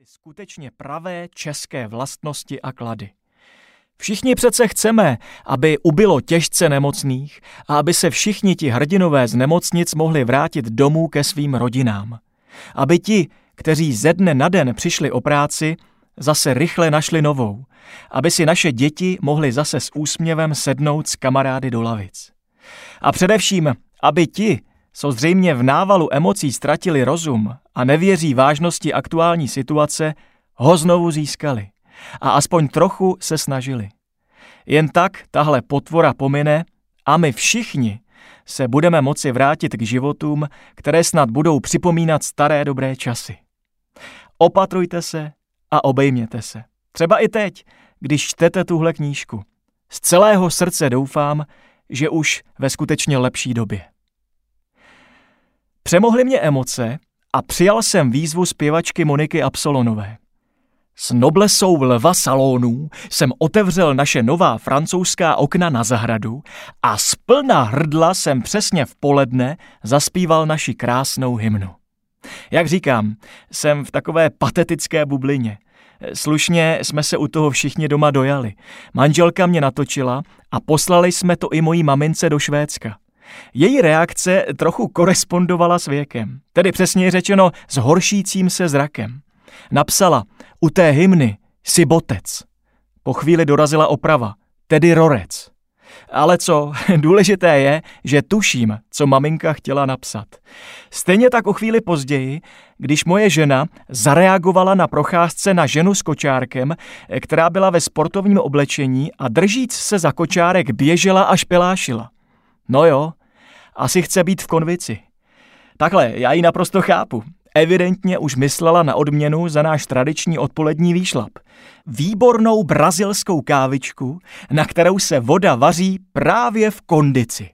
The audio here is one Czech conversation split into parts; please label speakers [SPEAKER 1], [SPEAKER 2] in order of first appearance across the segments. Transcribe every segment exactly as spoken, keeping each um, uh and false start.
[SPEAKER 1] skutečně pravé české vlastnosti a klady. Všichni přece chceme, aby ubylo těžce nemocných a aby se všichni ti hrdinové z nemocnic mohli vrátit domů ke svým rodinám. Aby ti, kteří ze dne na den přišli o práci, zase rychle našli novou. Aby si naše děti mohly zase s úsměvem sednout s kamarády do lavic. A především, aby ti, co zřejmě v návalu emocí ztratili rozum a nevěří vážnosti aktuální situace, ho znovu získali. A aspoň trochu se snažili. Jen tak tahle potvora pomine a my všichni se budeme moci vrátit k životům, které snad budou připomínat staré dobré časy. Opatrujte se a obejměte se. Třeba i teď, když čtete tuhle knížku. Z celého srdce doufám, že už ve skutečně lepší době. Přemohly mě emoce a přijal jsem výzvu zpěvačky Moniky Absolonové. S noblesou v lva salonů jsem otevřel naše nová francouzská okna na zahradu a z plna hrdla jsem přesně v poledne zaspíval naši krásnou hymnu. Jak říkám, jsem v takové patetické bublině. Slušně jsme se u toho všichni doma dojali. Manželka mě natočila a poslali jsme to i mojí mamince do Švédska. Její reakce trochu korespondovala s věkem, tedy přesně řečeno s horšícím se zrakem. Napsala, u té hymny si botec. Po chvíli dorazila oprava, tedy rorec. Ale co, důležité je, že tuším, co maminka chtěla napsat. Stejně tak o chvíli později, když moje žena zareagovala na procházce na ženu s kočárkem, která byla ve sportovním oblečení a držíc se za kočárek běžela a špelášila. No jo, asi chce být v konvici. Takhle, já ji naprosto chápu. Evidentně už myslela na odměnu za náš tradiční odpolední výšlap. Výbornou brazilskou kávičku, na kterou se voda vaří právě v kondici.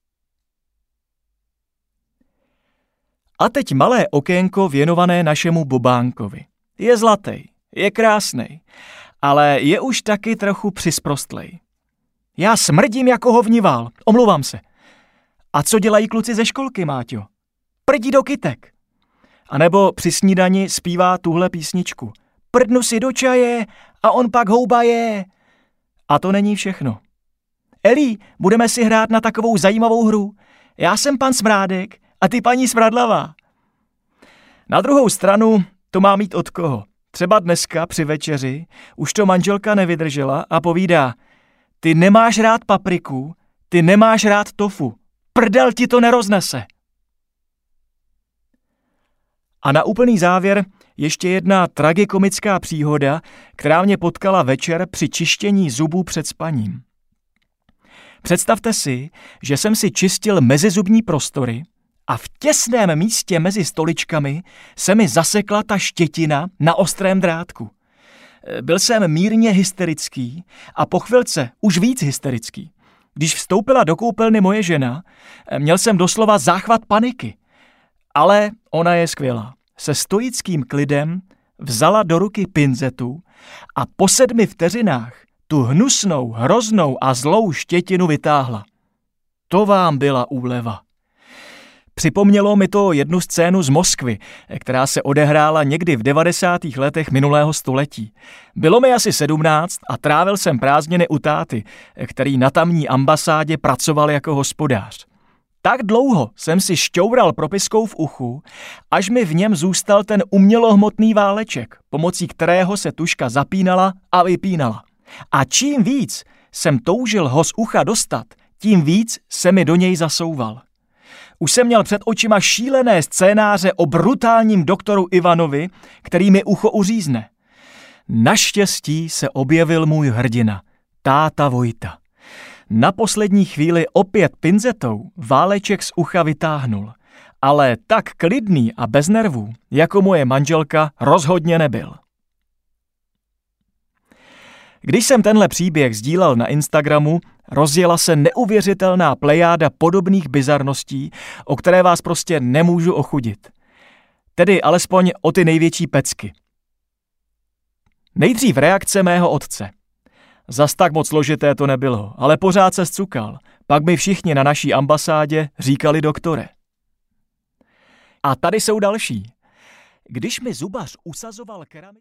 [SPEAKER 1] A teď malé okénko věnované našemu Bobánkovi. Je zlatý, je krásnej, ale je už taky trochu přisprostlej. Já smrdím jako hovnival, omluvám se. A co dělají kluci ze školky, Máťo? Prdí do kytek. A nebo při snídani zpívá tuhle písničku. Prdnu si do čaje a on pak houbaje. A to není všechno. Elí, budeme si hrát na takovou zajímavou hru. Já jsem pan Smrádek a ty paní Smradlavá. Na druhou stranu to má mít od koho. Třeba dneska při večeři už to manželka nevydržela a povídá, ty nemáš rád papriku, ty nemáš rád tofu. Prdel ti to neroznese. A na úplný závěr ještě jedna tragikomická příhoda, která mě potkala večer při čištění zubů před spaním. Představte si, že jsem si čistil mezizubní prostory a v těsném místě mezi stoličkami se mi zasekla ta štětina na ostrém drátku. Byl jsem mírně hysterický a po chvilce už víc hysterický. Když vstoupila do koupelny moje žena, měl jsem doslova záchvat paniky. Ale ona je skvělá. Se stoickým klidem vzala do ruky pinzetu a po sedmi vteřinách tu hnusnou, hroznou a zlou štětinu vytáhla. To vám byla úleva. Připomnělo mi to jednu scénu z Moskvy, která se odehrála někdy v devadesátých letech minulého století. Bylo mi asi sedmnáct a trávil jsem prázdniny u táty, který na tamní ambasádě pracoval jako hospodář. Tak dlouho jsem si šťoural propiskou v uchu, až mi v něm zůstal ten umělohmotný váleček, pomocí kterého se tužka zapínala a vypínala. A čím víc jsem toužil ho z ucha dostat, tím víc se mi do něj zasouval. Už jsem měl před očima šílené scénáře o brutálním doktoru Ivanovi, který mi ucho uřízne. Naštěstí se objevil můj hrdina, táta Vojta. Na poslední chvíli opět pinzetou váleček z ucha vytáhnul, ale tak klidný a bez nervů, jako moje manželka, rozhodně nebyl. Když jsem tenhle příběh sdílel na Instagramu, rozjela se neuvěřitelná plejáda podobných bizarností, o které vás prostě nemůžu ochudit. Tedy alespoň o ty největší pecky. Nejdřív reakce mého otce. Zas tak moc složité to nebylo, ale pořád se zcukal. Pak mi všichni na naší ambasádě říkali doktore. A tady jsou další. Když mi zubař usazoval keramiku...